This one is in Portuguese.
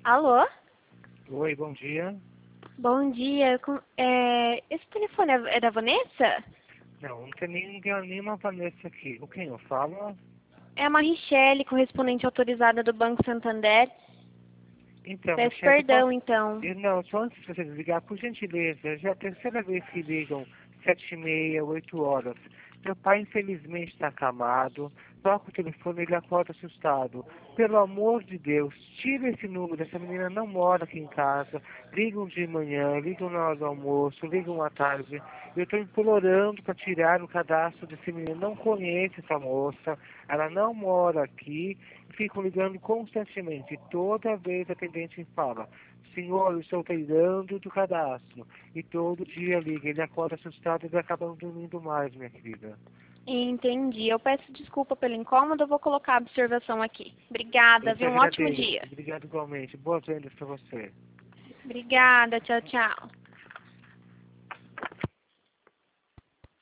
Alô? Oi, bom dia. Bom dia. Esse telefone é da Vanessa? Não tem nenhuma Vanessa aqui. Com quem eu falo? É a Marichele, correspondente autorizada do Banco Santander. Então, Peço Michele, perdão, então. Não, só antes de você desligar, por gentileza, já é a terceira vez que ligam, 7h30, 8 horas. Meu pai, infelizmente, está acamado. Toca o telefone e ele acorda assustado. Pelo amor de Deus, tira esse número. Essa menina não mora aqui em casa. Ligam de manhã, ligam na hora do almoço, ligam à tarde. Eu estou implorando para tirar o cadastro desse menino. Não conheço essa moça. Ela não mora aqui. Ficam ligando constantemente. E toda vez a atendente fala: senhor, eu estou cuidando do cadastro. E todo dia liga. Ele acorda assustado e acaba não dormindo mais, minha querida. Entendi. Eu peço desculpa pelo incômodo, eu vou colocar a observação aqui. Eu Obrigada, te viu? Um ótimo agradeço. dia. Obrigado igualmente. Boas vendas para você. Obrigada, tchau, tchau.